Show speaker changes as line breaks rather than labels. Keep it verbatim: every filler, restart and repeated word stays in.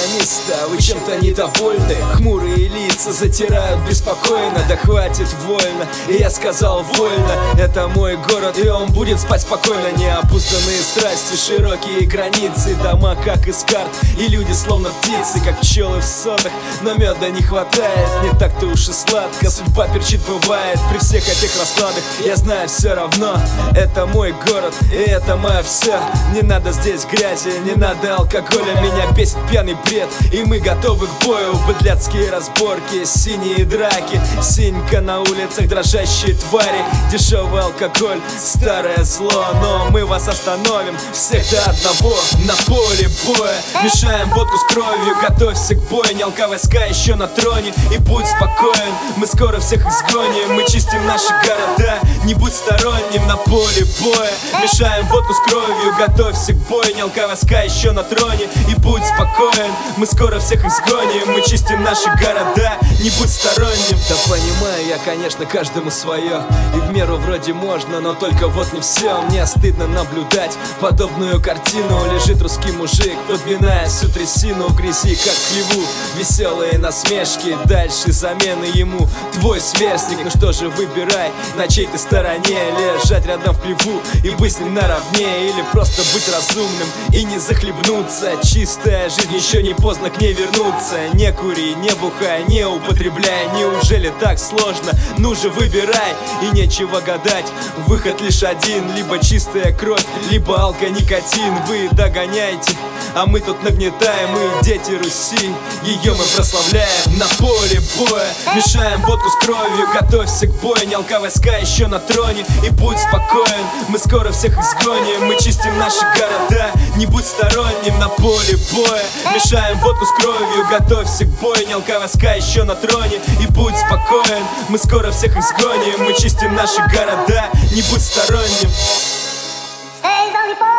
программиста, вы чем-то недовольны. Хмурые лица затирают беспокойно. Да хватит вольно, и я сказал вольно. Это мой город, и он будет спать спокойно. Необузданные страсти, широкие границы, дома как из карт, и люди словно птицы, как пчелы в сотах. Но меда не хватает, не так-то уж и сладко. Судьба перчит бывает при всех этих раскладах. Я знаю все равно, это мой город, и это мое все. Не надо здесь грязи, не надо алкоголя. Меня бесит пьяный бред, и мы готовы к бою. Быдляцкие разборки, синие драки, синька на улицах, дрожащие твари. Дешевый алкоголь, старое зло. Но мы вас остановим, всех до одного. На поле боя мешаем водку с кровью. Готовься к бойне, алка-войска еще на троне. И будь спокоен, мы скоро всех изгоним. Мы чистим наши города, не будь сторонним. На поле боя мешаем водку с кровью. Готовься к бойне, алка-войска еще на троне. И будь спокоен, мы скоро всех изгоним. Мы чистим наши города, не будь сторонним. Да понимаю я, конечно, каждому свое, и в меру вроде можно, но только вот не все. Мне стыдно наблюдать подобную картину. Лежит русский мужик, подминая всю трясину в грязи, как в хлеву. Веселые насмешки, дальше замены ему твой сверстник. Ну что же, выбирай, на чьей ты стороне. Лежать рядом в хлеву и быть с ним наравне, или просто быть разумным и не захлебнуться. Чистая жизнь, еще не поздно к ней вернуться. Не кури, не бухай, не употребляй. Неужели так сложно? Ну же, выбирай, и нечего гадать. Выход лишь один, либо чистая кровь, либо алко-никотин. Вы догоняйте, а мы тут нагнетаем. Мы дети Руси, ее мы прославляем. На поле боя мешаем водку с кровью. Готовься к бойне, алка-войска еще на троне. И будь спокоен, мы скоро всех изгоним. Мы чистим наши города, не будь сторонним. На поле боя мешаем водку с кровью. Готовься к бойне, алка-войска еще на троне. И будь спокоен, мы скоро всех изгоним. Мы чистим наши города, не будь сторонним.
Stays only for